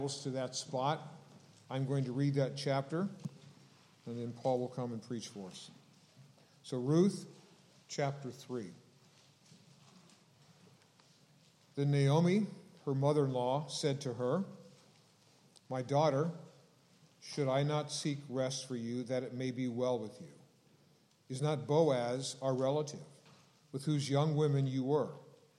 To that spot. I'm going to read that chapter, and then Paul will come and preach for us. So Ruth, chapter 3. Then Naomi, her mother-in-law, said to her, "My daughter, should I not seek rest for you, that it may be well with you? Is not Boaz our relative, with whose young women you were?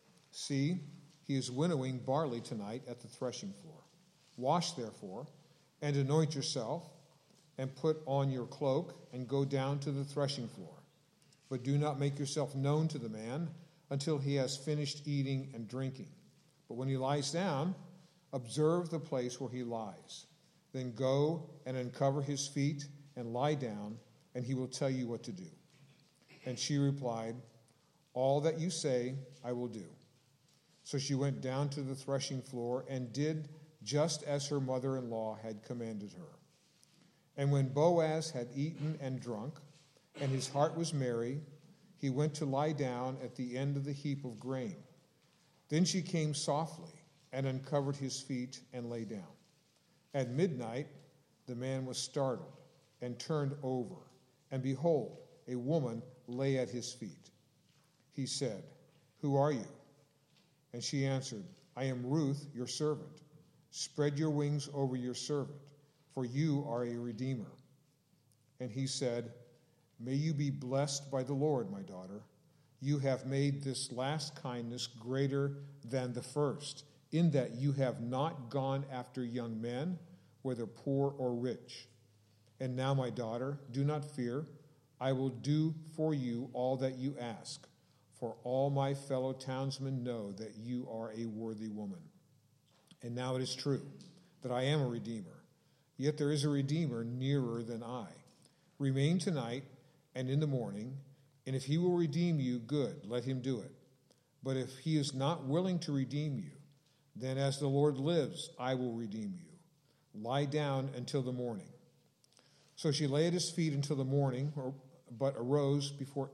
See, he is winnowing barley tonight at the threshing floor. Wash, therefore, and anoint yourself, and put on your cloak, and go down to the threshing floor. But do not make yourself known to the man until he has finished eating and drinking. But when he lies down, observe the place where he lies. Then go and uncover his feet and lie down, and he will tell you what to do." And she replied, "All that you say I will do." So she went down to the threshing floor and did just as her mother-in-law had commanded her. And when Boaz had eaten and drunk, and his heart was merry, he went to lie down at the end of the heap of grain. Then she came softly and uncovered his feet and lay down. At midnight, the man was startled and turned over, and behold, a woman lay at his feet. He said, "Who are you?" And she answered, "I am Ruth, your servant. Spread your wings over your servant, for you are a redeemer." And he said, "May you be blessed by the Lord, my daughter. You have made this last kindness greater than the first, in that you have not gone after young men, whether poor or rich. And now, my daughter, do not fear. I will do for you all that you ask, for all my fellow townsmen know that you are a worthy woman. And now it is true that I am a redeemer, yet there is a redeemer nearer than I. Remain tonight and in the morning, and if he will redeem you, good, let him do it. But if he is not willing to redeem you, then as the Lord lives, I will redeem you. Lie down until the morning." So she lay at his feet until the morning, but arose before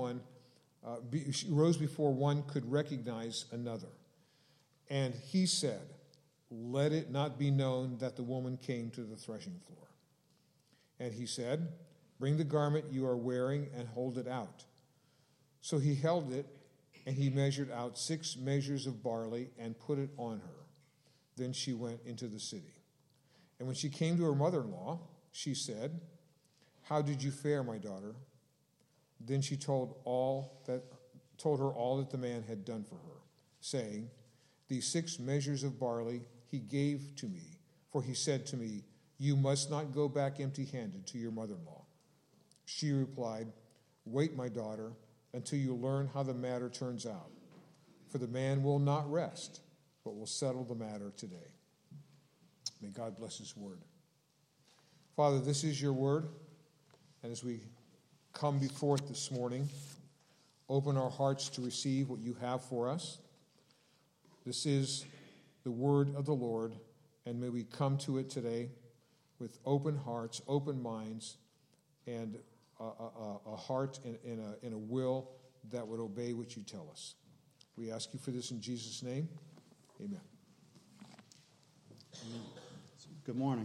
one could recognize another. And he said, "Let it not be known that the woman came to the threshing floor." And he said, "Bring the garment you are wearing and hold it out." So he held it, and he measured out 6 measures of barley and put it on her. Then she went into the city. And when she came to her mother-in-law, she said, "How did you fare, my daughter?" Then she told her all that the man had done for her, saying, "These 6 measures of barley he gave to me, for he said to me, 'You must not go back empty-handed to your mother-in-law.'" She replied, "Wait, my daughter, until you learn how the matter turns out. For the man will not rest, but will settle the matter today." May God bless his word. Father, this is your word, and as we come before it this morning, open our hearts to receive what you have for us. This is the word of the Lord, and may we come to it today with open hearts, open minds, and a heart and a will that would obey what you tell us. We ask you for this in Jesus' name. Amen. Good morning.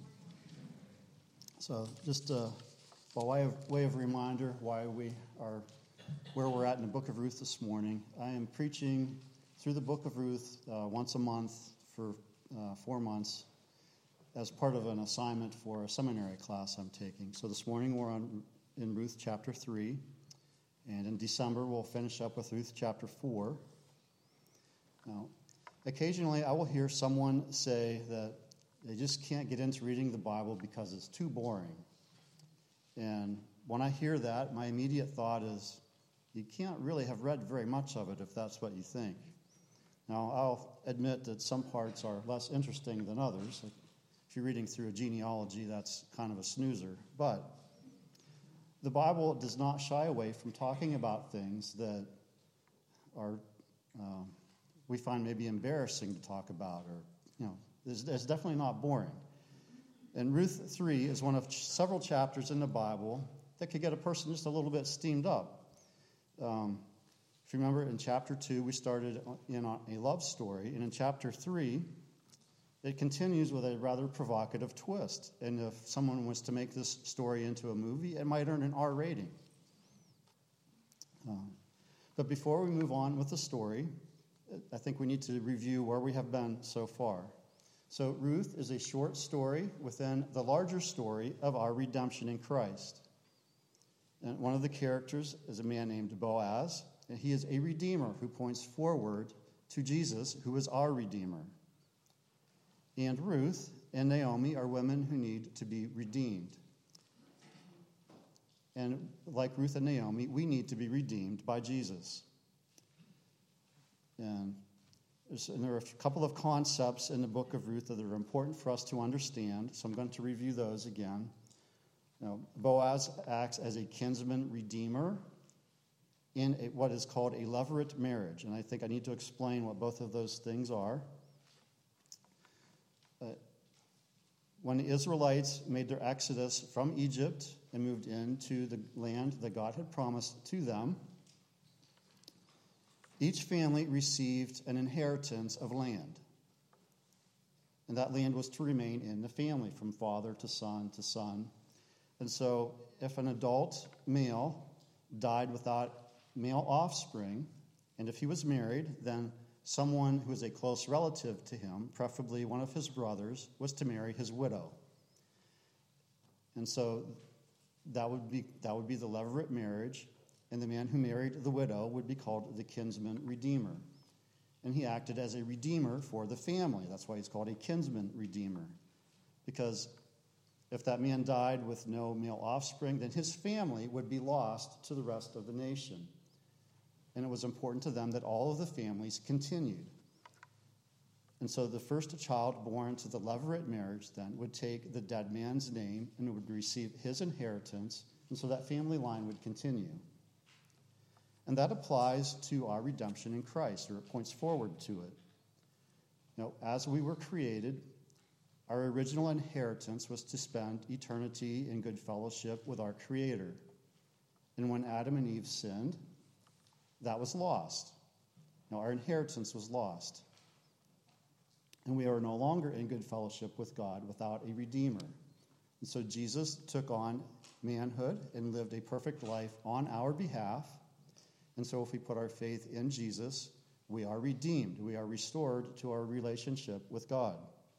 So just by way of reminder why we are where we're at in the book of Ruth this morning, I am preaching through the book of Ruth once a month for 4 months as part of an assignment for a seminary class I'm taking. So this morning we're in Ruth chapter 3, and in December we'll finish up with Ruth chapter 4. Now, occasionally I will hear someone say that they just can't get into reading the Bible because it's too boring. And when I hear that, my immediate thought is, you can't really have read very much of it if that's what you think. Now, I'll admit that some parts are less interesting than others. Like if you're reading through a genealogy, that's kind of a snoozer. But the Bible does not shy away from talking about things that are we find maybe embarrassing to talk about, or it's definitely not boring. And Ruth 3 is one of several chapters in the Bible that could get a person just a little bit steamed up. If you remember, in chapter 2, we started in a love story, and in chapter 3, It continues with a rather provocative twist. And if someone was to make this story into a movie, it might earn an R rating. But before we move on with the story, I think we need to review where we have been so far. So Ruth is a short story within the larger story of our redemption in Christ. And one of the characters is a man named Boaz, and he is a redeemer who points forward to Jesus, who is our redeemer. And Ruth and Naomi are women who need to be redeemed. And like Ruth and Naomi, we need to be redeemed by Jesus. And there are a couple of concepts in the book of Ruth that are important for us to understand, so I'm going to review those again. Now, Boaz acts as a kinsman redeemer in what is called a levirate marriage, and I think I need to explain what both of those things are. When the Israelites made their exodus from Egypt and moved into the land that God had promised to them, each family received an inheritance of land. And that land was to remain in the family from father to son to son. And so if an adult male died without male offspring, and if he was married, then someone who was a close relative to him, preferably one of his brothers, was to marry his widow. And so that would be the levirate marriage, and the man who married the widow would be called the kinsman redeemer. And he acted as a redeemer for the family. That's why he's called a kinsman redeemer. Because if that man died with no male offspring, then his family would be lost to the rest of the nation. And it was important to them that all of the families continued. And so the first child born to the levirate marriage then would take the dead man's name and would receive his inheritance, and so that family line would continue. And that applies to our redemption in Christ, or it points forward to it. Now, as we were created, our original inheritance was to spend eternity in good fellowship with our Creator. And when Adam and Eve sinned, that was lost. Now, our inheritance was lost. And we are no longer in good fellowship with God without a Redeemer. And so Jesus took on manhood and lived a perfect life on our behalf. And so if we put our faith in Jesus, we are redeemed. We are restored to our relationship with God.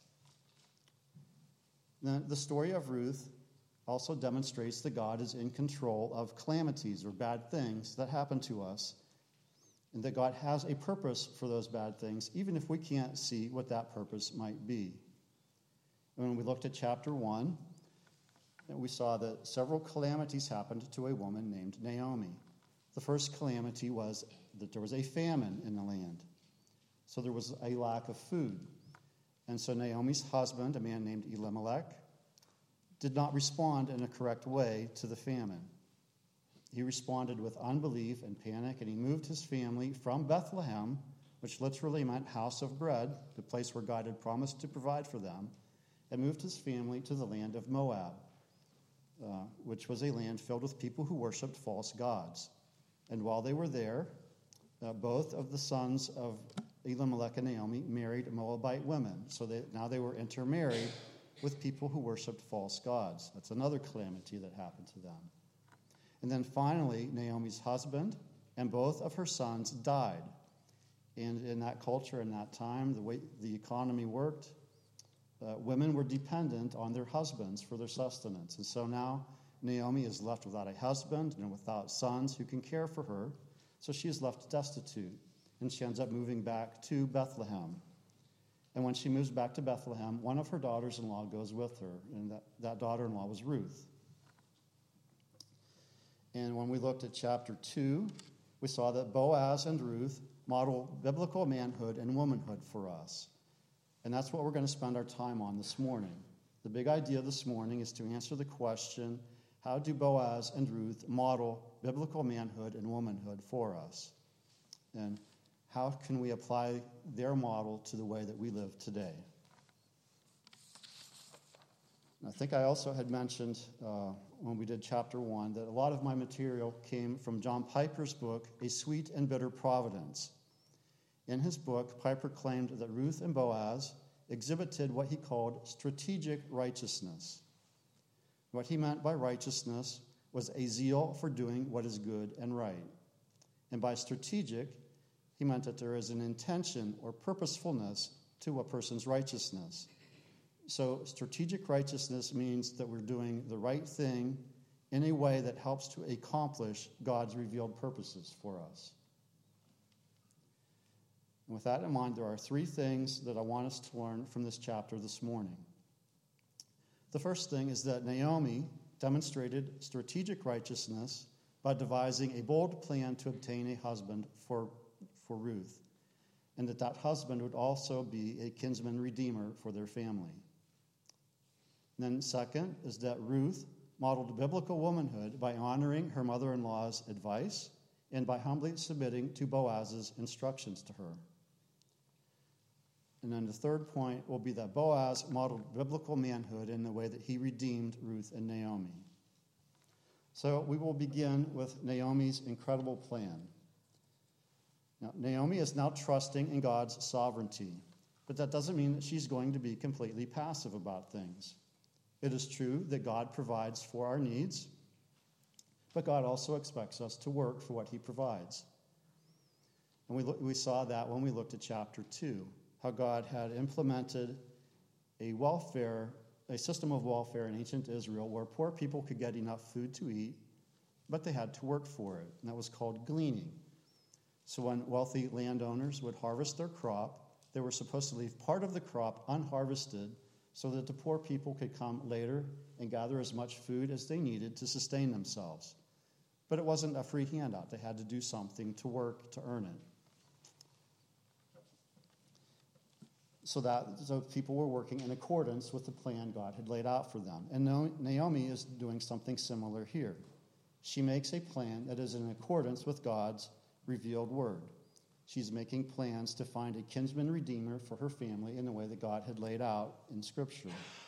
Then the story of Ruth also demonstrates that God is in control of calamities or bad things that happen to us, and that God has a purpose for those bad things, even if we can't see what that purpose might be. And when we looked at chapter 1, we saw that several calamities happened to a woman named Naomi. The first calamity was that there was a famine in the land. So there was a lack of food. And so Naomi's husband, a man named Elimelech, did not respond in a correct way to the famine. He responded with unbelief and panic, and he moved his family from Bethlehem, which literally meant house of bread, the place where God had promised to provide for them, and moved his family to the land of Moab, which was a land filled with people who worshipped false gods. And while they were there, both of the sons of Elimelech and Naomi married Moabite women. So now they were intermarried with people who worshipped false gods. That's another calamity that happened to them. And then finally, Naomi's husband and both of her sons died. And in that culture, in that time, the way the economy worked, women were dependent on their husbands for their sustenance. And so now Naomi is left without a husband and without sons who can care for her. So she is left destitute, and she ends up moving back to Bethlehem. And when she moves back to Bethlehem, one of her daughters-in-law goes with her, and that daughter-in-law was Ruth. And when we looked at chapter 2, we saw that Boaz and Ruth model biblical manhood and womanhood for us. And that's what we're going to spend our time on this morning. The big idea this morning is to answer the question, how do Boaz and Ruth model biblical manhood and womanhood for us? And how can we apply their model to the way that we live today? I think I also had mentioned when we did chapter 1 that a lot of my material came from John Piper's book, A Sweet and Bitter Providence. In his book, Piper claimed that Ruth and Boaz exhibited what he called strategic righteousness. What he meant by righteousness was a zeal for doing what is good and right. And by strategic, he meant that there is an intention or purposefulness to a person's righteousness. So strategic righteousness means that we're doing the right thing in a way that helps to accomplish God's revealed purposes for us. And with that in mind, there are three things that I want us to learn from this chapter this morning. The first thing is that Naomi demonstrated strategic righteousness by devising a bold plan to obtain a husband for Ruth, and that husband would also be a kinsman redeemer for their family. And then second is that Ruth modeled biblical womanhood by honoring her mother-in-law's advice and by humbly submitting to Boaz's instructions to her. And then the third point will be that Boaz modeled biblical manhood in the way that he redeemed Ruth and Naomi. So we will begin with Naomi's incredible plan. Now, Naomi is now trusting in God's sovereignty, but that doesn't mean that she's going to be completely passive about things. It is true that God provides for our needs, but God also expects us to work for what he provides. And we saw that when we looked at chapter 2. How God had implemented a system of welfare in ancient Israel where poor people could get enough food to eat, but they had to work for it, and that was called gleaning. So when wealthy landowners would harvest their crop, they were supposed to leave part of the crop unharvested so that the poor people could come later and gather as much food as they needed to sustain themselves. But it wasn't a free handout. They had to do something to work to earn it. So people were working in accordance with the plan God had laid out for them. And Naomi is doing something similar here. She makes a plan that is in accordance with God's revealed word. She's making plans to find a kinsman redeemer for her family in the way that God had laid out in Scripture.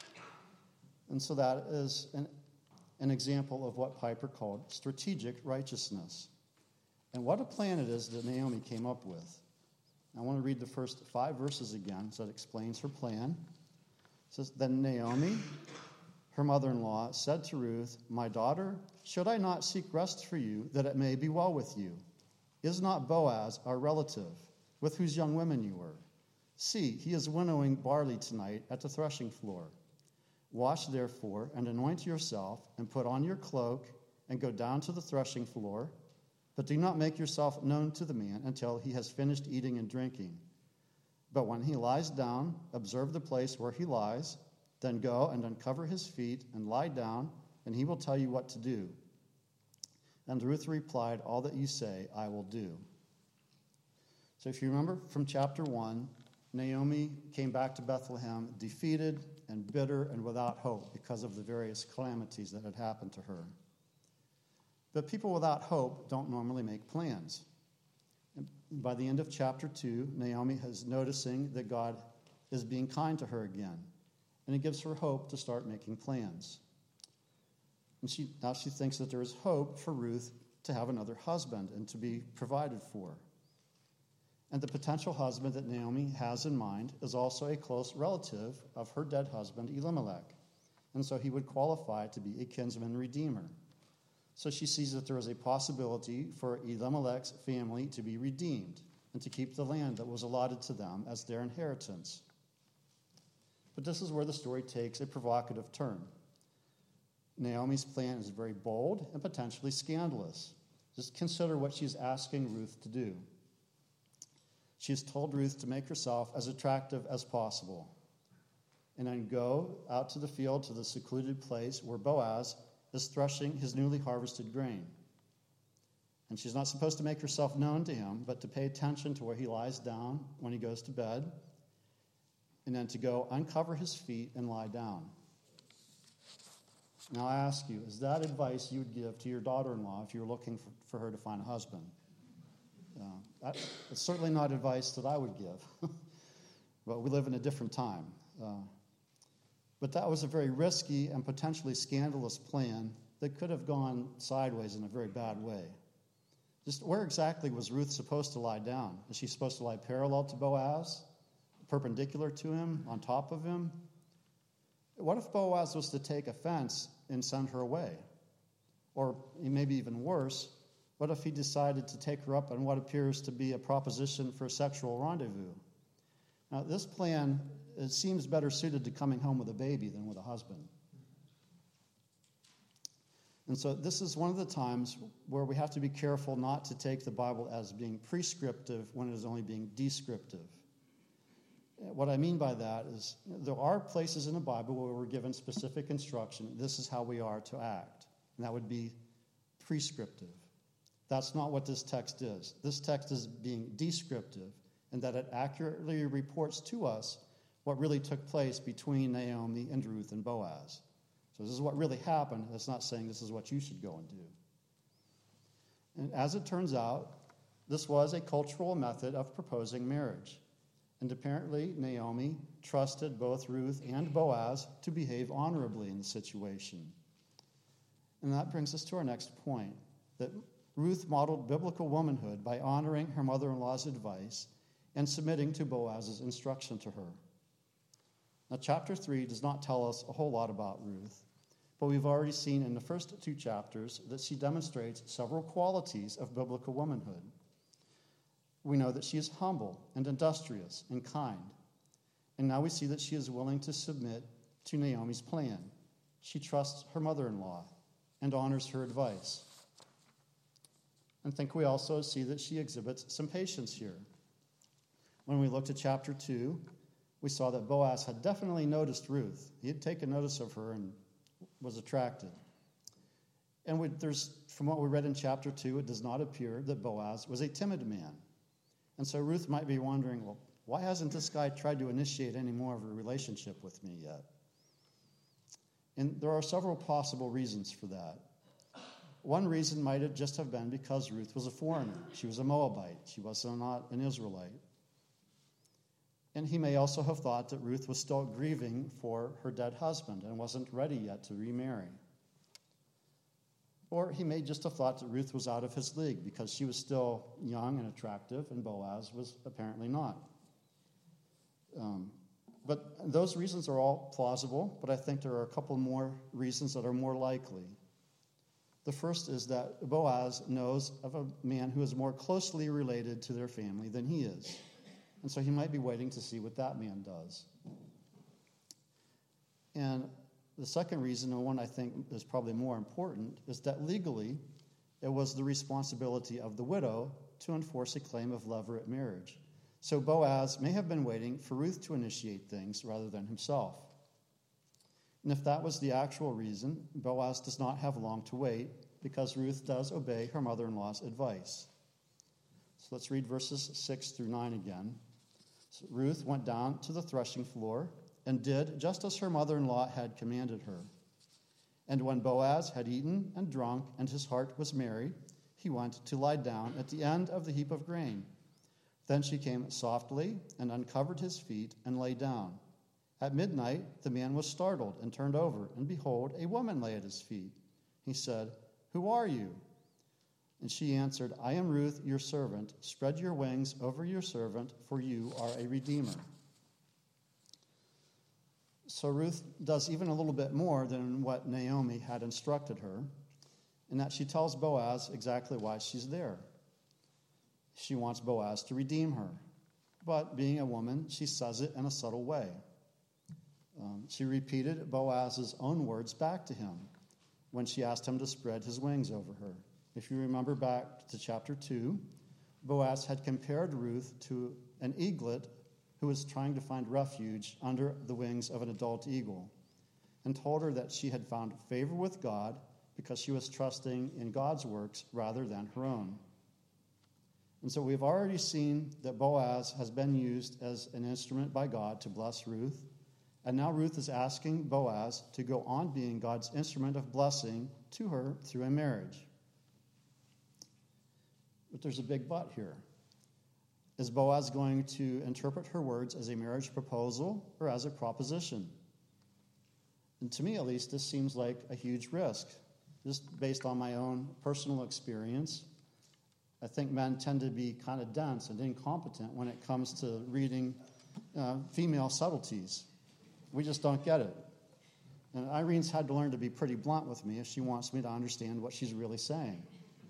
And so that is an example of what Piper called strategic righteousness. And what a plan it is that Naomi came up with. I want to read the first 5 verses again, so it explains her plan. It says, Then Naomi, her mother-in-law, said to Ruth, My daughter, should I not seek rest for you, that it may be well with you? Is not Boaz our relative, with whose young women you were? See, he is winnowing barley tonight at the threshing floor. Wash, therefore, and anoint yourself, and put on your cloak, and go down to the threshing floor. But do not make yourself known to the man until he has finished eating and drinking. But when he lies down, observe the place where he lies, then go and uncover his feet and lie down, and he will tell you what to do. And Ruth replied, All that you say, I will do. So if you remember from chapter 1, Naomi came back to Bethlehem defeated and bitter and without hope because of the various calamities that had happened to her. But people without hope don't normally make plans. And by the end of chapter 2, Naomi is noticing that God is being kind to her again. And it gives her hope to start making plans. And now she thinks that there is hope for Ruth to have another husband and to be provided for. And the potential husband that Naomi has in mind is also a close relative of her dead husband, Elimelech. And so he would qualify to be a kinsman redeemer. So she sees that there is a possibility for Elimelech's family to be redeemed and to keep the land that was allotted to them as their inheritance. But this is where the story takes a provocative turn. Naomi's plan is very bold and potentially scandalous. Just consider what she's asking Ruth to do. She's told Ruth to make herself as attractive as possible and then go out to the field to the secluded place where Boaz is threshing his newly harvested grain. And she's not supposed to make herself known to him, but to pay attention to where he lies down when he goes to bed, and then to go uncover his feet and lie down. Now I ask you, is that advice you would give to your daughter-in-law if you were looking for her to find a husband? It's certainly not advice that I would give. But we live in a different time. But that was a very risky and potentially scandalous plan that could have gone sideways in a very bad way. Just where exactly was Ruth supposed to lie down? Is she supposed to lie parallel to Boaz? perpendicular to him, on top of him? What if Boaz was to take offense and send her away? Or maybe even worse, what if he decided to take her up on what appears to be a proposition for a sexual rendezvous? Now, this plan, it seems better suited to coming home with a baby than with a husband. And so this is one of the times where we have to be careful not to take the Bible as being prescriptive when it is only being descriptive. What I mean by that is there are places in the Bible where we're given specific instruction. This is how we are to act. And that would be prescriptive. That's not what this text is. This text is being descriptive in that it accurately reports to us what really took place between Naomi and Ruth and Boaz. So this is what really happened. It's not saying this is what you should go and do. And as it turns out, this was a cultural method of proposing marriage. And apparently, Naomi trusted both Ruth and Boaz to behave honorably in the situation. And that brings us to our next point, that Ruth modeled biblical womanhood by honoring her mother-in-law's advice and submitting to Boaz's instruction to her. Now, chapter 3 does not tell us a whole lot about Ruth, but we've already seen in the first 2 chapters that she demonstrates several qualities of biblical womanhood. We know that she is humble and industrious and kind. And now we see that she is willing to submit to Naomi's plan. She trusts her mother-in-law and honors her advice. And I think we also see that she exhibits some patience here. When we looked at chapter 2, we saw that Boaz had definitely noticed Ruth. He had taken notice of her and was attracted. And from what we read in chapter 2, it does not appear that Boaz was a timid man. And so Ruth might be wondering, well, why hasn't this guy tried to initiate any more of a relationship with me yet? And there are several possible reasons for that. One reason might have just have been because Ruth was a foreigner. She was a Moabite. She was not an Israelite. And he may also have thought that Ruth was still grieving for her dead husband and wasn't ready yet to remarry. Or he may just have thought that Ruth was out of his league because she was still young and attractive, and Boaz was apparently not. But those reasons are all plausible, but I think there are a couple more reasons that are more likely. The first is that Boaz knows of a man who is more closely related to their family than he is. And so he might be waiting to see what that man does. And the second reason, and one I think is probably more important, is that legally it was the responsibility of the widow to enforce a claim of levirate marriage. So Boaz may have been waiting for Ruth to initiate things rather than himself. And if that was the actual reason, Boaz does not have long to wait because Ruth does obey her mother-in-law's advice. So let's read verses 6 through 9 again. So Ruth went down to the threshing floor and did just as her mother-in-law had commanded her. And when Boaz had eaten and drunk and his heart was merry, he went to lie down at the end of the heap of grain. Then she came softly and uncovered his feet and lay down. At midnight the man was startled and turned over, and behold, a woman lay at his feet. He said, "Who are you?" And she answered, "I am Ruth, your servant. Spread your wings over your servant, for you are a redeemer." So Ruth does even a little bit more than what Naomi had instructed her, in that she tells Boaz exactly why she's there. She wants Boaz to redeem her. But being a woman, she says it in a subtle way. She repeated Boaz's own words back to him when she asked him to spread his wings over her. If you remember back to chapter 2, Boaz had compared Ruth to an eaglet who was trying to find refuge under the wings of an adult eagle, and told her that she had found favor with God because she was trusting in God's works rather than her own. And so we've already seen that Boaz has been used as an instrument by God to bless Ruth, and now Ruth is asking Boaz to go on being God's instrument of blessing to her through a marriage. But there's a big but here. Is Boaz going to interpret her words as a marriage proposal or as a proposition? And to me, at least, this seems like a huge risk. Just based on my own personal experience, I think men tend to be kind of dense and incompetent when it comes to reading female subtleties. We just don't get it. And Irene's had to learn to be pretty blunt with me if she wants me to understand what she's really saying.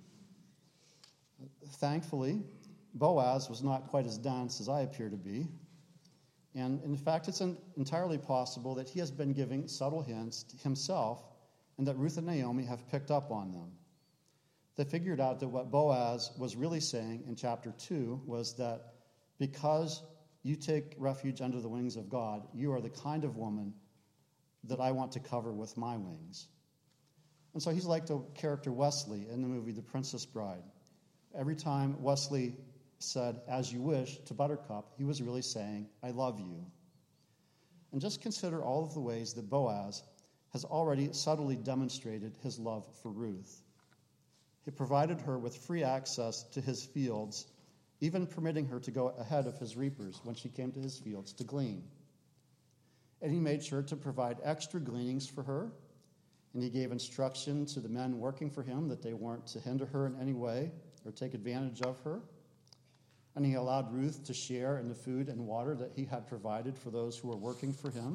Thankfully, Boaz was not quite as dense as I appear to be. And in fact, it's entirely possible that he has been giving subtle hints to himself and that Ruth and Naomi have picked up on them. They figured out that what Boaz was really saying in chapter 2 was that because you take refuge under the wings of God, you are the kind of woman that I want to cover with my wings. And so he's like the character Wesley in the movie The Princess Bride. Every time Wesley said, "as you wish," to Buttercup, he was really saying, "I love you." And just consider all of the ways that Boaz has already subtly demonstrated his love for Ruth. He provided her with free access to his fields, even permitting her to go ahead of his reapers when she came to his fields to glean. And he made sure to provide extra gleanings for her, and he gave instruction to the men working for him that they weren't to hinder her in any way or take advantage of her. And he allowed Ruth to share in the food and water that he had provided for those who were working for him.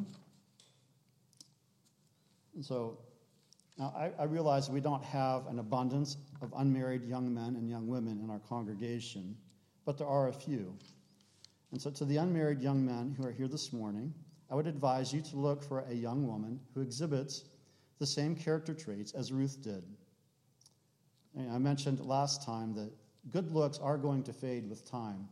And so now I realize we don't have an abundance of unmarried young men and young women in our congregation, but there are a few. And so to the unmarried young men who are here this morning, I would advise you to look for a young woman who exhibits the same character traits as Ruth did. I mentioned last time that good looks are going to fade with time,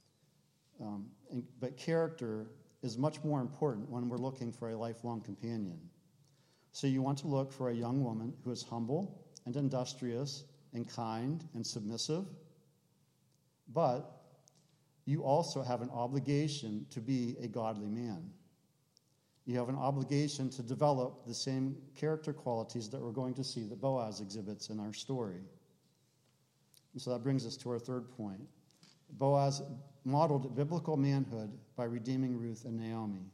but character is much more important when we're looking for a lifelong companion. So you want to look for a young woman who is humble and industrious and kind and submissive, but you also have an obligation to be a godly man. You have an obligation to develop the same character qualities that we're going to see that Boaz exhibits in our story. And so that brings us to our third point. Boaz modeled biblical manhood by redeeming Ruth and Naomi.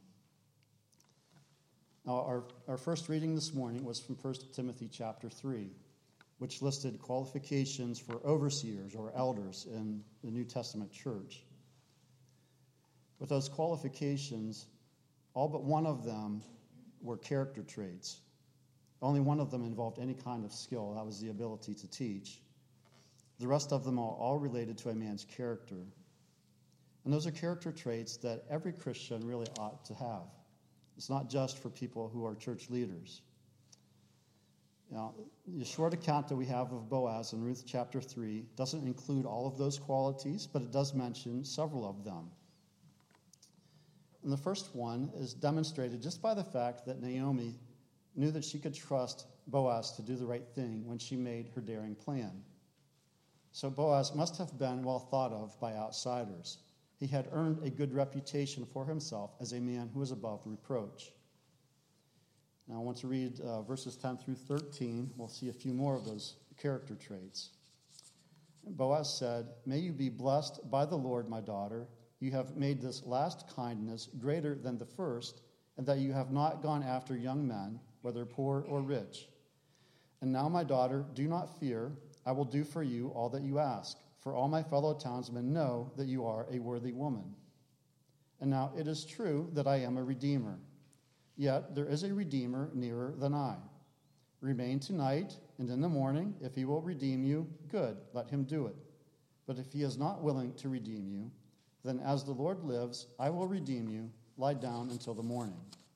Now, our first reading this morning was from 1 Timothy chapter 3, which listed qualifications for overseers or elders in the New Testament church. With those qualifications, all but one of them were character traits. Only one of them involved any kind of skill. That was the ability to teach. The rest of them are all related to a man's character. And those are character traits that every Christian really ought to have. It's not just for people who are church leaders. Now, the short account that we have of Boaz in Ruth chapter 3 doesn't include all of those qualities, but it does mention several of them. And the first one is demonstrated just by the fact that Naomi knew that she could trust Boaz to do the right thing when she made her daring plan. So Boaz must have been well thought of by outsiders. He had earned a good reputation for himself as a man who was above reproach. Now I want to read verses 10 through 13. We'll see a few more of those character traits. Boaz said, "May you be blessed by the Lord, my daughter. You have made this last kindness greater than the first, and that you have not gone after young men, whether poor or rich. And now, my daughter, do not fear. I will do for you all that you ask, for all my fellow townsmen know that you are a worthy woman. And now it is true that I am a redeemer. Yet there is a redeemer nearer than I. Remain tonight, and in the morning, if he will redeem you, good, let him do it. But if he is not willing to redeem you, then as the Lord lives, I will redeem you. Lie down until the morning."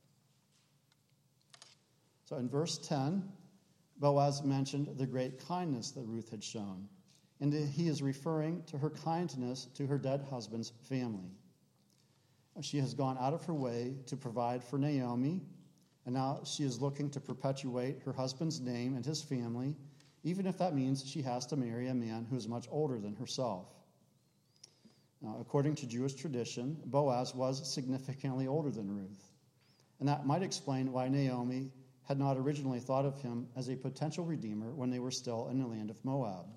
So in verse 10, Boaz mentioned the great kindness that Ruth had shown, and he is referring to her kindness to her dead husband's family. She has gone out of her way to provide for Naomi, and now she is looking to perpetuate her husband's name and his family, even if that means she has to marry a man who is much older than herself. Now, according to Jewish tradition, Boaz was significantly older than Ruth, and that might explain why Naomi had not originally thought of him as a potential redeemer when they were still in the land of Moab.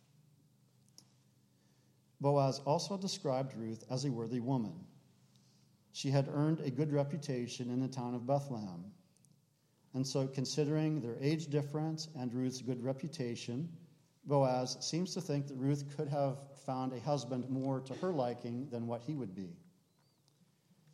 Boaz also described Ruth as a worthy woman. She had earned a good reputation in the town of Bethlehem. And so, considering their age difference and Ruth's good reputation, Boaz seems to think that Ruth could have found a husband more to her liking than what he would be.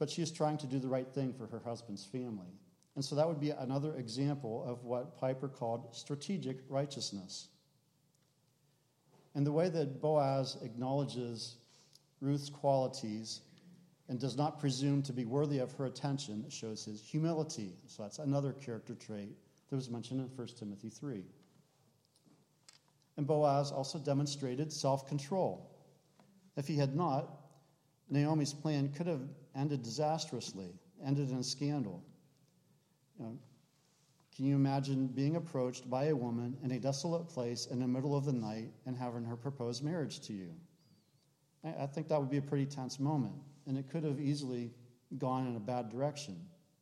but she is trying to do the right thing for her husband's family. And so that would be another example of what Piper called strategic righteousness. And the way that Boaz acknowledges Ruth's qualities and does not presume to be worthy of her attention shows his humility. So that's another character trait that was mentioned in 1 Timothy 3. And Boaz also demonstrated self-control. If he had not, Naomi's plan could have ended disastrously, ended in a scandal. Can you imagine being approached by a woman in a desolate place in the middle of the night and having her propose marriage to you? I think that would be a pretty tense moment, and it could have easily gone in a bad direction.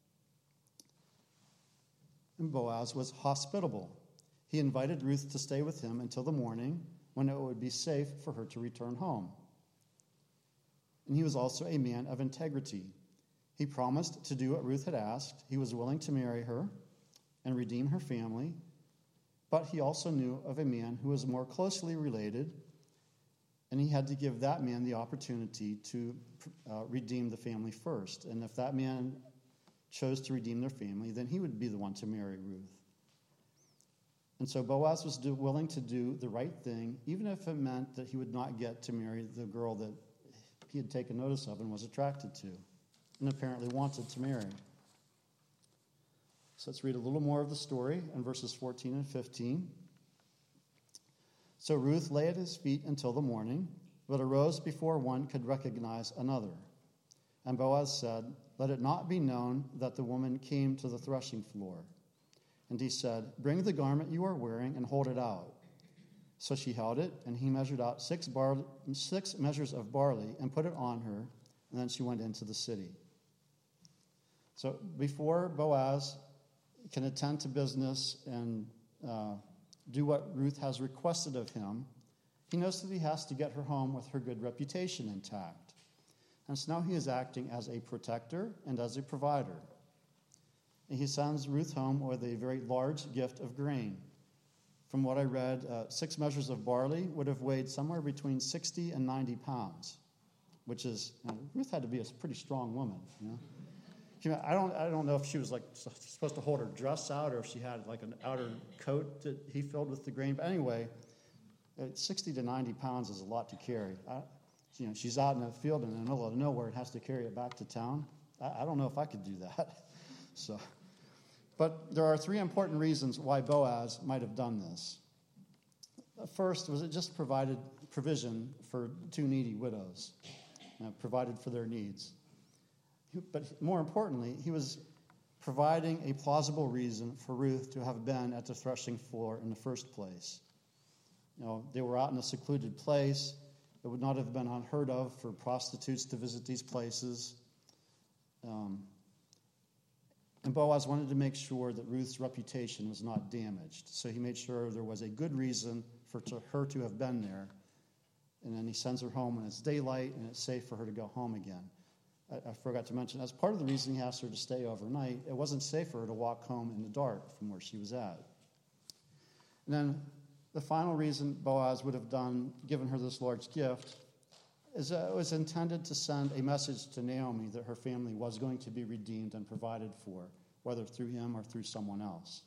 And Boaz was hospitable. He invited Ruth to stay with him until the morning, when it would be safe for her to return home. And he was also a man of integrity. He promised to do what Ruth had asked. He was willing to marry her and redeem her family, but he also knew of a man who was more closely related, and he had to give that man the opportunity to redeem the family first. And if that man chose to redeem their family, then he would be the one to marry Ruth. And so Boaz was willing to do the right thing, even if it meant that he would not get to marry the girl that he had taken notice of and was attracted to, and apparently wanted to marry. So let's read a little more of the story in verses 14 and 15. So Ruth lay at his feet until the morning, but arose before one could recognize another. And Boaz said, "Let it not be known that the woman came to the threshing floor." And he said, "Bring the garment you are wearing and hold it out." So she held it, and he measured out 6 measures of barley and put it on her, and then she went into the city. So before Boaz can attend to business and do what Ruth has requested of him, he knows that he has to get her home with her good reputation intact. And so now he is acting as a protector and as a provider. And he sends Ruth home with a very large gift of grain. From what I read, 6 measures of barley would have weighed somewhere between 60 and 90 pounds, which is, Ruth had to be a pretty strong woman, you know. I don't know if she was like supposed to hold her dress out or if she had like an outer coat that he filled with the grain. But anyway, 60 to 90 pounds is a lot to carry. She's out in a field in the middle of nowhere and has to carry it back to town. I don't know if I could do that. But there are 3 important reasons why Boaz might have done this. First, was it just provided provision for 2 needy widows, provided for their needs. But more importantly, he was providing a plausible reason for Ruth to have been at the threshing floor in the first place. They were out in a secluded place. It would not have been unheard of for prostitutes to visit these places. And Boaz wanted to make sure that Ruth's reputation was not damaged. So he made sure there was a good reason for her to have been there. And then he sends her home when it's daylight and it's safe for her to go home again. I forgot to mention, as part of the reason he asked her to stay overnight, it wasn't safe for her to walk home in the dark from where she was at. And then the final reason Boaz would have given her this large gift is that it was intended to send a message to Naomi that her family was going to be redeemed and provided for, whether through him or through someone else.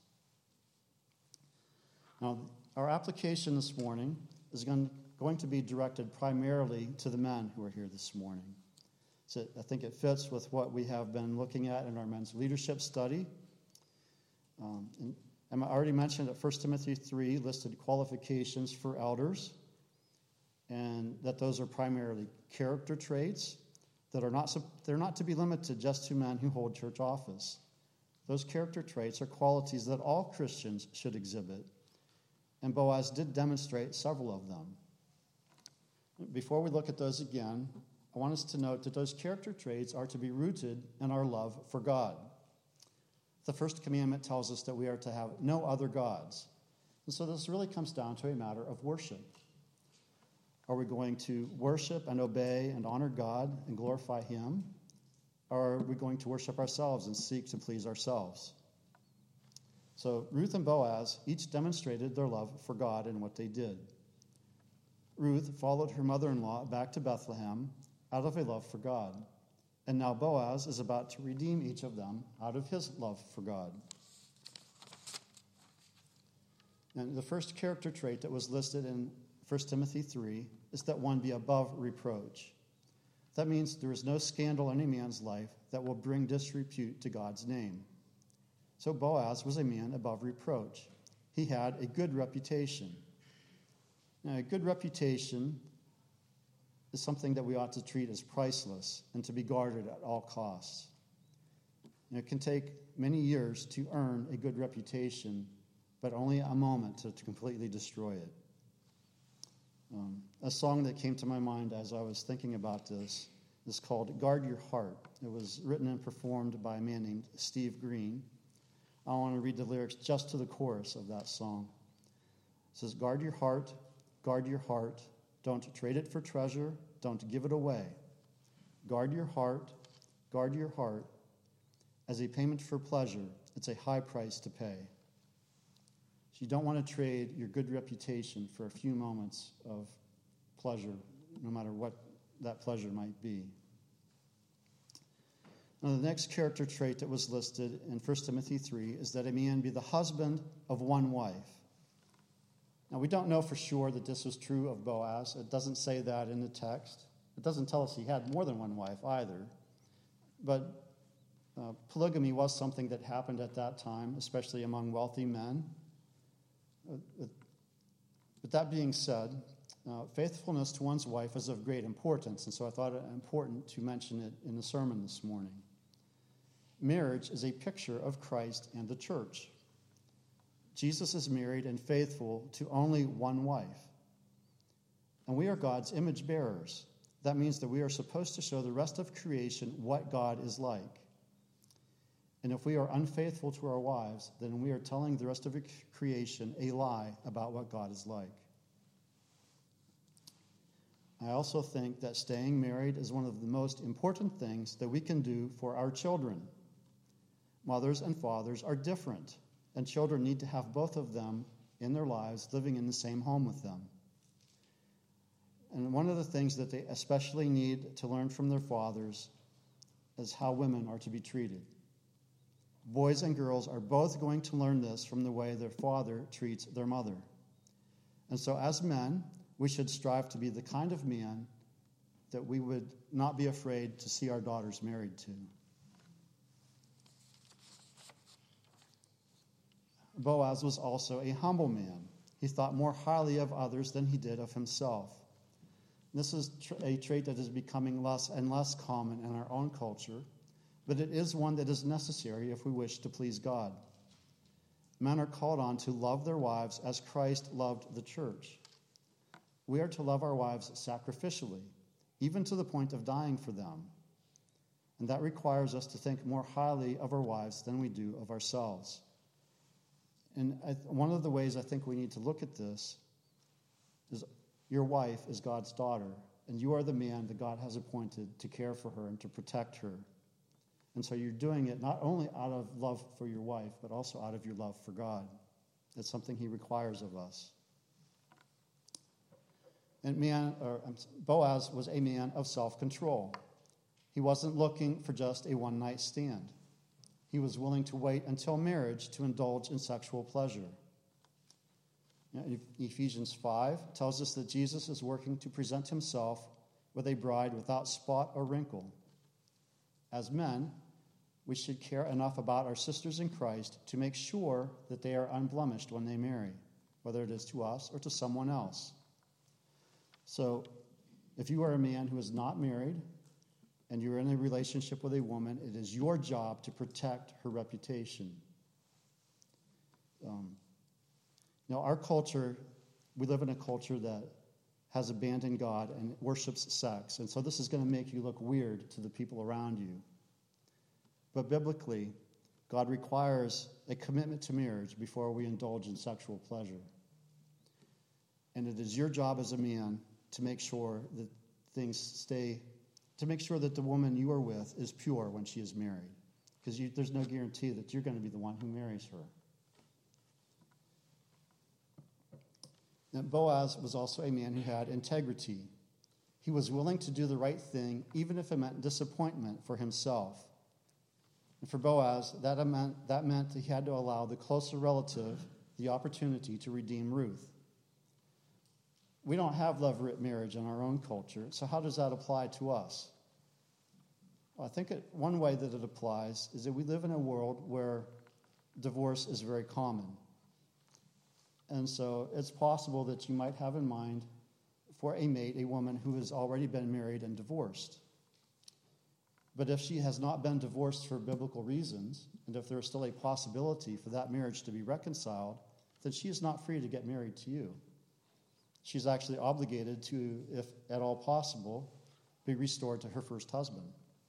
Now, our application this morning is going to be directed primarily to the men who are here this morning. So I think it fits with what we have been looking at in our men's leadership study. And I already mentioned that 1 Timothy 3 listed qualifications for elders, and that those are primarily character traits that they're not to be limited just to men who hold church office. Those character traits are qualities that all Christians should exhibit, and Boaz did demonstrate several of them. Before we look at those again, I want us to note that those character traits are to be rooted in our love for God. The first commandment tells us that we are to have no other gods. And so this really comes down to a matter of worship. Are we going to worship and obey and honor God and glorify him? Or are we going to worship ourselves and seek to please ourselves? So Ruth and Boaz each demonstrated their love for God in what they did. Ruth followed her mother-in-law back to Bethlehem out of a love for God. And now Boaz is about to redeem each of them out of his love for God. And the first character trait that was listed in 1 Timothy 3 is that one be above reproach. That means there is no scandal in a man's life that will bring disrepute to God's name. So Boaz was a man above reproach. He had a good reputation. Now, a good reputation is something that we ought to treat as priceless and to be guarded at all costs. It can take many years to earn a good reputation, but only a moment to completely destroy it. A song that came to my mind as I was thinking about this is called Guard Your Heart. It was written and performed by a man named Steve Green. I want to read the lyrics just to the chorus of that song. It says, guard your heart, don't trade it for treasure, don't give it away. Guard your heart, as a payment for pleasure, it's a high price to pay. So you don't want to trade your good reputation for a few moments of pleasure, no matter what that pleasure might be. Now, the next character trait that was listed in 1 Timothy 3 is that a man be the husband of one wife. Now, we don't know for sure that this was true of Boaz. It doesn't say that in the text. It doesn't tell us he had more than one wife either. But polygamy was something that happened at that time, especially among wealthy men. But that being said, faithfulness to one's wife is of great importance, and so I thought it important to mention it in the sermon this morning. Marriage is a picture of Christ and the church. Jesus is married and faithful to only one wife. And we are God's image bearers. That means that we are supposed to show the rest of creation what God is like. And if we are unfaithful to our wives, then we are telling the rest of creation a lie about what God is like. I also think that staying married is one of the most important things that we can do for our children. Mothers and fathers are different, and children need to have both of them in their lives living in the same home with them. And one of the things that they especially need to learn from their fathers is how women are to be treated. Boys and girls are both going to learn this from the way their father treats their mother. And so as men, we should strive to be the kind of man that we would not be afraid to see our daughters married to. Boaz was also a humble man. He thought more highly of others than he did of himself. This is a trait that is becoming less and less common in our own culture, but it is one that is necessary if we wish to please God. Men are called on to love their wives as Christ loved the church. We are to love our wives sacrificially, even to the point of dying for them. And that requires us to think more highly of our wives than we do of ourselves. And one of the ways I think we need to look at this is your wife is God's daughter, and you are the man that God has appointed to care for her and to protect her. And so you're doing it not only out of love for your wife, but also out of your love for God. It's something he requires of us. And Boaz was a man of self-control. He wasn't looking for just a one-night stand. He was willing to wait until marriage to indulge in sexual pleasure. Ephesians 5 tells us that Jesus is working to present himself with a bride without spot or wrinkle. As men, we should care enough about our sisters in Christ to make sure that they are unblemished when they marry, whether it is to us or to someone else. So, if you are a man who is not married and you're in a relationship with a woman, it is your job to protect her reputation. Now, our culture, we live in a culture that has abandoned God and worships sex, and so this is going to make you look weird to the people around you. But biblically, God requires a commitment to marriage before we indulge in sexual pleasure. And it is your job as a man to make sure that to make sure that the woman you are with is pure when she is married. Because there's no guarantee that you're going to be the one who marries her. Now, Boaz was also a man who had integrity. He was willing to do the right thing, even if it meant disappointment for himself. And for Boaz, that meant that he had to allow the closer relative the opportunity to redeem Ruth. We don't have levirate marriage in our own culture, so how does that apply to us? Well, I think one way that it applies is that we live in a world where divorce is very common. And so it's possible that you might have in mind for a mate a woman who has already been married and divorced. But if she has not been divorced for biblical reasons, and if there is still a possibility for that marriage to be reconciled, then she is not free to get married to you. She's actually obligated to, if at all possible, be restored to her first husband.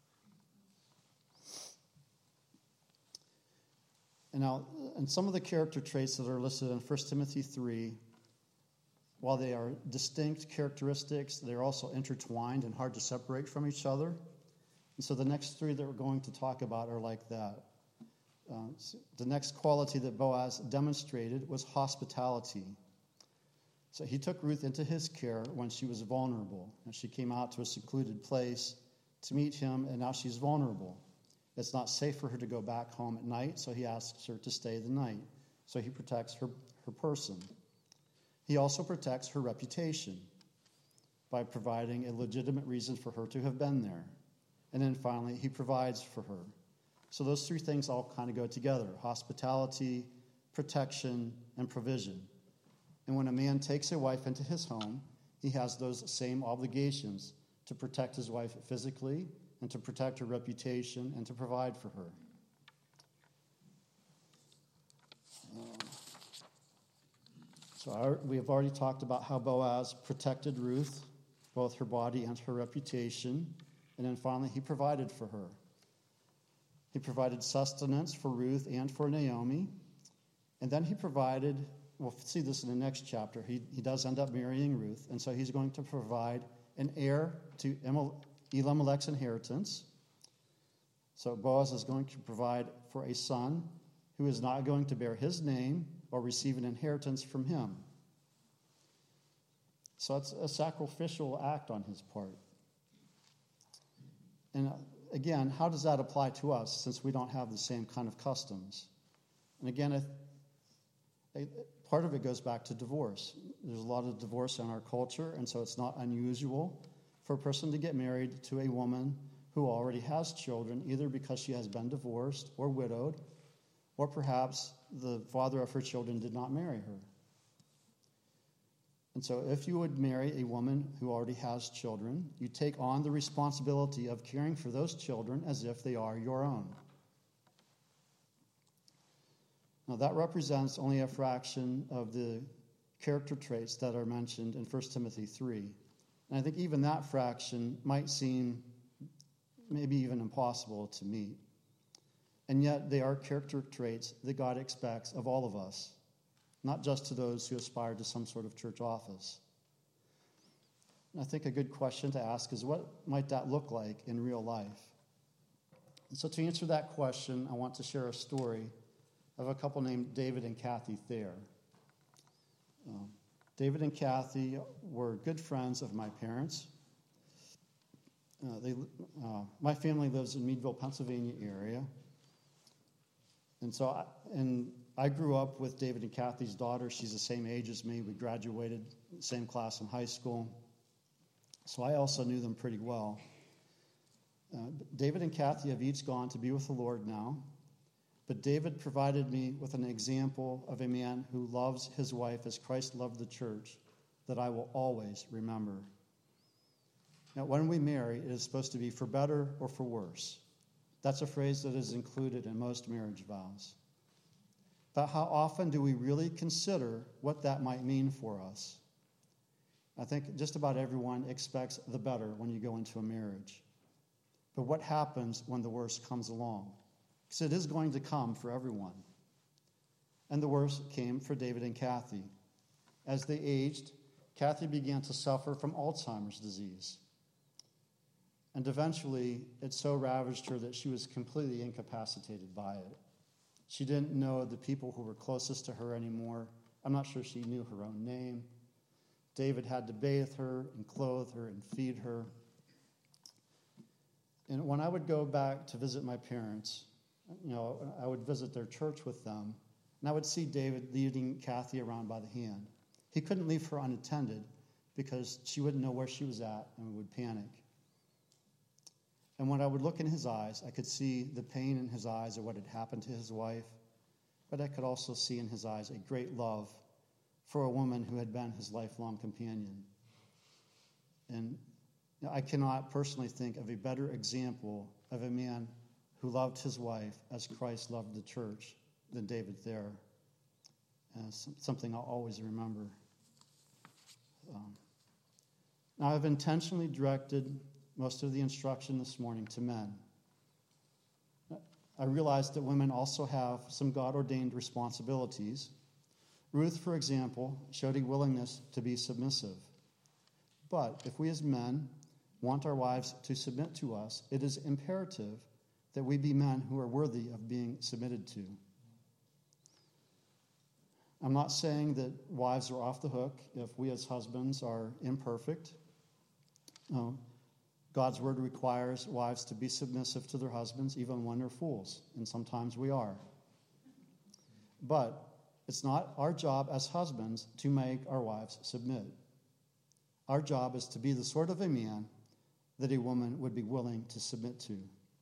And now, and some of the character traits that are listed in 1 Timothy 3, while they are distinct characteristics, they're also intertwined and hard to separate from each other. And so the next three that we're going to talk about are like that. The next quality that Boaz demonstrated was hospitality. So he took Ruth into his care when she was vulnerable, and she came out to a secluded place to meet him, and now she's vulnerable. It's not safe for her to go back home at night, so he asks her to stay the night. So he protects her person. He also protects her reputation by providing a legitimate reason for her to have been there. And then finally, he provides for her. So those three things all kind of go together: hospitality, protection, and provision. And when a man takes a wife into his home, he has those same obligations to protect his wife physically and to protect her reputation and to provide for her. We have already talked about how Boaz protected Ruth, both her body and her reputation. And then finally, he provided for her. He provided sustenance for Ruth and for Naomi. And then he provided, we'll see this in the next chapter, he does end up marrying Ruth. And so he's going to provide an heir to Elimelech's inheritance. So Boaz is going to provide for a son who is not going to bear his name or receive an inheritance from him. So it's a sacrificial act on his part. And again, how does that apply to us since we don't have the same kind of customs? And again, part of it goes back to divorce. There's a lot of divorce in our culture, and so it's not unusual for a person to get married to a woman who already has children, either because she has been divorced or widowed, or perhaps the father of her children did not marry her. And so if you would marry a woman who already has children, you take on the responsibility of caring for those children as if they are your own. Now that represents only a fraction of the character traits that are mentioned in 1 Timothy 3. And I think even that fraction might seem maybe even impossible to meet. And yet they are character traits that God expects of all of us, not just to those who aspire to some sort of church office. And I think a good question to ask is, what might that look like in real life? And so to answer that question, I want to share a story of a couple named David and Kathy Thayer. David and Kathy were good friends of my parents. My family lives in Meadville, Pennsylvania area. And so I grew up with David and Kathy's daughter. She's the same age as me. We graduated same class in high school. So I also knew them pretty well. David and Kathy have each gone to be with the Lord now. But David provided me with an example of a man who loves his wife as Christ loved the church that I will always remember. Now, when we marry, it is supposed to be for better or for worse. That's a phrase that is included in most marriage vows. But how often do we really consider what that might mean for us? I think just about everyone expects the better when you go into a marriage. But what happens when the worst comes along? Because it is going to come for everyone. And the worst came for David and Kathy. As they aged, Kathy began to suffer from Alzheimer's disease. And eventually, it so ravaged her that she was completely incapacitated by it. She didn't know the people who were closest to her anymore. I'm not sure she knew her own name. David had to bathe her and clothe her and feed her. And when I would go back to visit my parents, I would visit their church with them, and I would see David leading Kathy around by the hand. He couldn't leave her unattended because she wouldn't know where she was at and would panic. And when I would look in his eyes, I could see the pain in his eyes of what had happened to his wife, but I could also see in his eyes a great love for a woman who had been his lifelong companion. And I cannot personally think of a better example of a man who loved his wife as Christ loved the church than David there. Something I'll always remember. Now, I've intentionally directed most of the instruction this morning to men. I realize that women also have some God-ordained responsibilities. Ruth, for example, showed a willingness to be submissive. But if we as men want our wives to submit to us, it is imperative that we be men who are worthy of being submitted to. I'm not saying that wives are off the hook if we as husbands are imperfect. God's word requires wives to be submissive to their husbands even when they're fools, and sometimes we are. But it's not our job as husbands to make our wives submit. Our job is to be the sort of a man that a woman would be willing to submit to.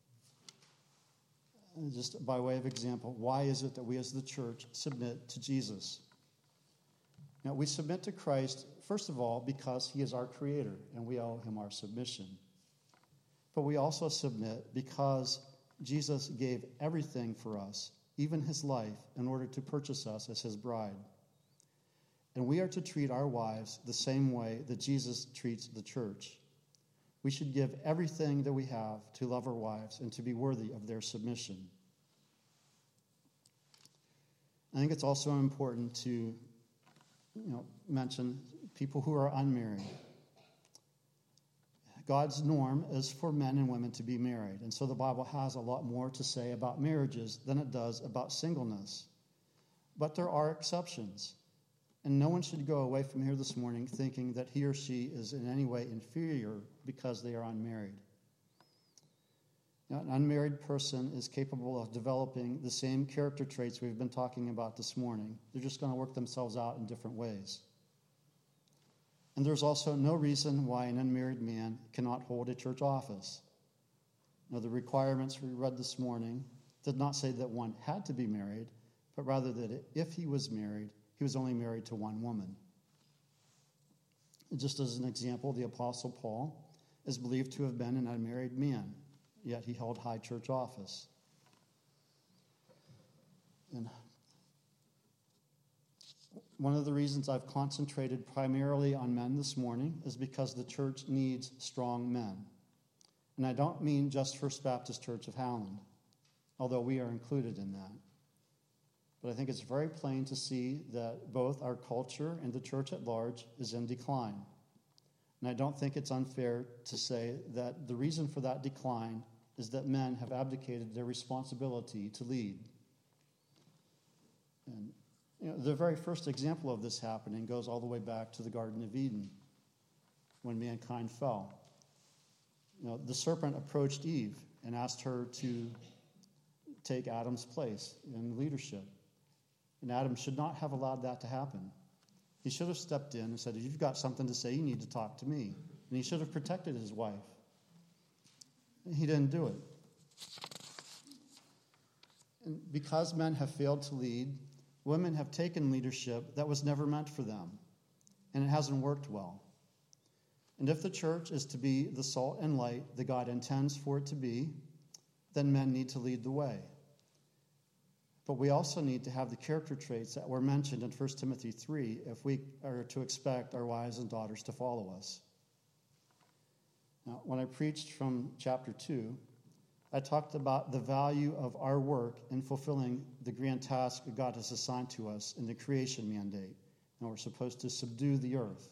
And just by way of example, why is it that we as the church submit to Jesus? Now, we submit to Christ, first of all, because he is our creator, and we owe him our submission. But we also submit because Jesus gave everything for us, even his life, in order to purchase us as his bride. And we are to treat our wives the same way that Jesus treats the church. We should give everything that we have to love our wives and to be worthy of their submission. I think it's also important to mention people who are unmarried. God's norm is for men and women to be married, and so the Bible has a lot more to say about marriages than it does about singleness. But there are exceptions, and no one should go away from here this morning thinking that he or she is in any way inferior because they are unmarried. An unmarried person is capable of developing the same character traits we've been talking about this morning. They're just going to work themselves out in different ways. And there's also no reason why an unmarried man cannot hold a church office. Now, the requirements we read this morning did not say that one had to be married, but rather that if he was married, he was only married to one woman. Just as an example, the Apostle Paul is believed to have been an unmarried man, yet he held high church office. And one of the reasons I've concentrated primarily on men this morning is because the church needs strong men. And I don't mean just First Baptist Church of Howland, although we are included in that. But I think it's very plain to see that both our culture and the church at large is in decline. And I don't think it's unfair to say that the reason for that decline is that men have abdicated their responsibility to lead. And the very first example of this happening goes all the way back to the Garden of Eden, when mankind fell. The serpent approached Eve and asked her to take Adam's place in leadership. And Adam should not have allowed that to happen. He should have stepped in and said, if you've got something to say, you need to talk to me. And he should have protected his wife. And he didn't do it. And because men have failed to lead, women have taken leadership that was never meant for them, and it hasn't worked well. And if the church is to be the salt and light that God intends for it to be, then men need to lead the way. But we also need to have the character traits that were mentioned in 1 Timothy 3 if we are to expect our wives and daughters to follow us. Now, when I preached from chapter 2, I talked about the value of our work in fulfilling the grand task that God has assigned to us in the creation mandate. And we're supposed to subdue the earth.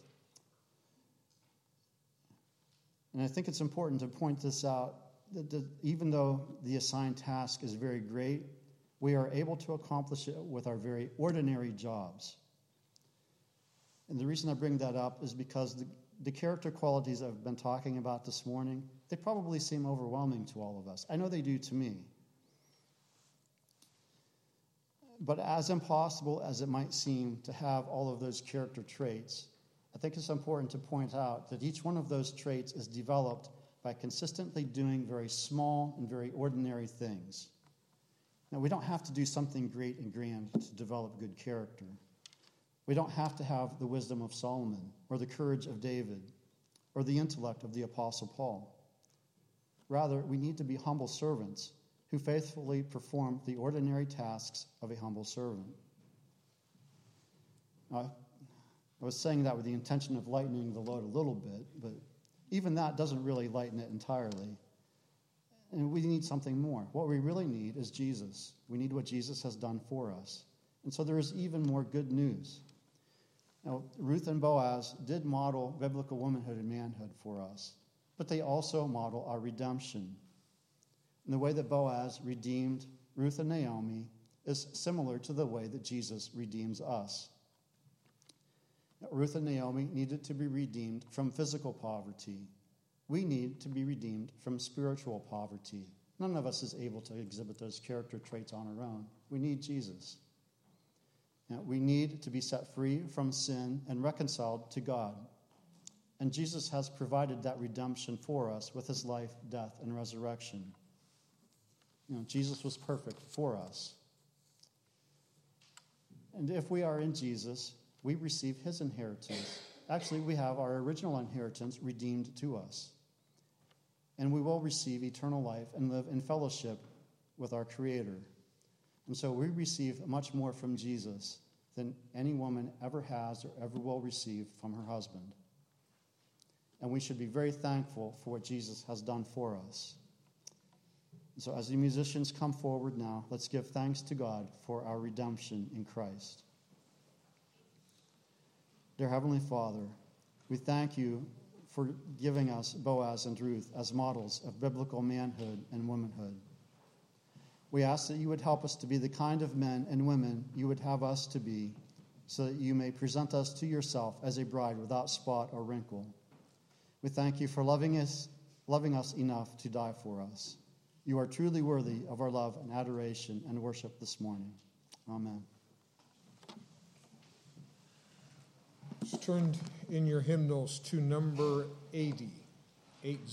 And I think it's important to point this out, that even though the assigned task is very great, we are able to accomplish it with our very ordinary jobs. And the reason I bring that up is because the character qualities I've been talking about this morning, they probably seem overwhelming to all of us. I know they do to me. But as impossible as it might seem to have all of those character traits, I think it's important to point out that each one of those traits is developed by consistently doing very small and very ordinary things. Now, we don't have to do something great and grand to develop good character. We don't have to have the wisdom of Solomon or the courage of David or the intellect of the Apostle Paul. Rather, we need to be humble servants who faithfully perform the ordinary tasks of a humble servant. I was saying that with the intention of lightening the load a little bit, but even that doesn't really lighten it entirely. And we need something more. What we really need is Jesus. We need what Jesus has done for us. And so there is even more good news. Now, Ruth and Boaz did model biblical womanhood and manhood for us, but they also model our redemption. And the way that Boaz redeemed Ruth and Naomi is similar to the way that Jesus redeems us. Now, Ruth and Naomi needed to be redeemed from physical poverty. We need to be redeemed from spiritual poverty. None of us is able to exhibit those character traits on our own. We need Jesus. Now, we need to be set free from sin and reconciled to God. And Jesus has provided that redemption for us with his life, death, and resurrection. Jesus was perfect for us. And if we are in Jesus, we receive his inheritance. Actually, we have our original inheritance redeemed to us. And we will receive eternal life and live in fellowship with our Creator. And so we receive much more from Jesus than any woman ever has or ever will receive from her husband. And we should be very thankful for what Jesus has done for us. And so as the musicians come forward now, let's give thanks to God for our redemption in Christ. Dear Heavenly Father, we thank you for giving us Boaz and Ruth as models of biblical manhood and womanhood. We ask that you would help us to be the kind of men and women you would have us to be, so that you may present us to yourself as a bride without spot or wrinkle. We thank you for loving us enough to die for us. You are truly worthy of our love and adoration and worship this morning. Amen. Turned in your hymnals to number 80.